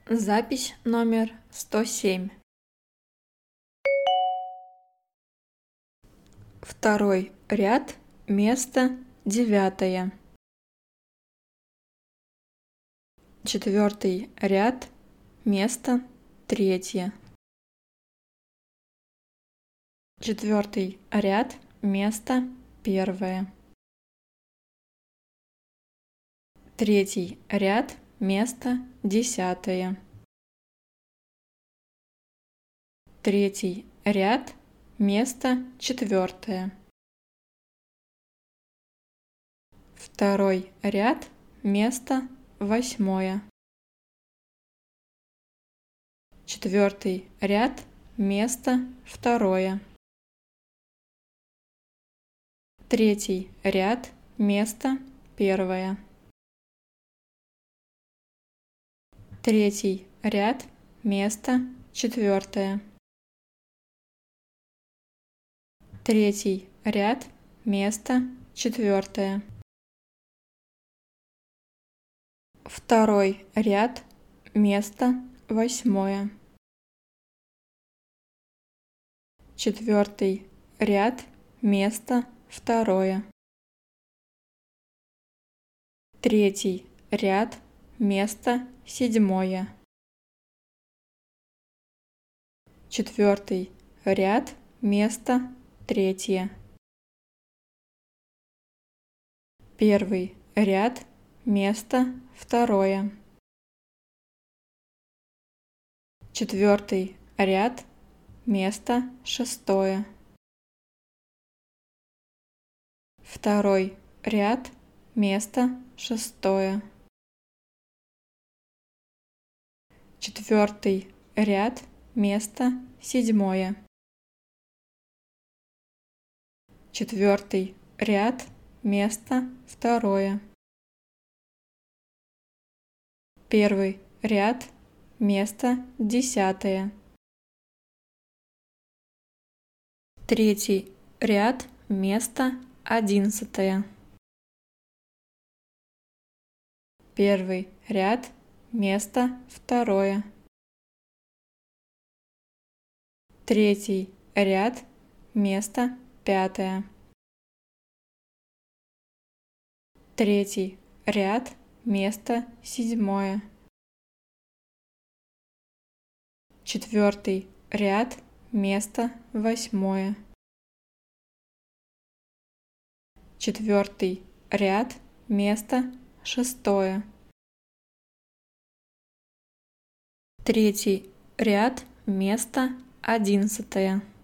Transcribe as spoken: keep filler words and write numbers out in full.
Запись номер сто семь. Второй ряд, место девятое. Четвертый ряд, место третье. Четвертый ряд, место первое. Третий ряд, место десятое. Третий ряд, место четвертое. Второй ряд, место восьмое. Четвертый ряд, место второе. Третий ряд, место первое. Третий ряд, место четвертое. Третий ряд, место четвертое. Второй ряд, место восьмое. Четвертый ряд, место второе. Третий ряд, место седьмое. Четвертый ряд, место третье. Первый ряд, место второе. Четвертый ряд, место шестое. Второй ряд, место шестое. Четвертый ряд, место седьмое. Четвертый ряд, место второе. Первый ряд, место десятое. Третий ряд, место одиннадцатое. Первый ряд, место второе. Третий ряд, место пятое. Третий ряд, место седьмое. Четвертый ряд, место восьмое. Четвертый ряд, место шестое. Третий ряд, место одиннадцатое.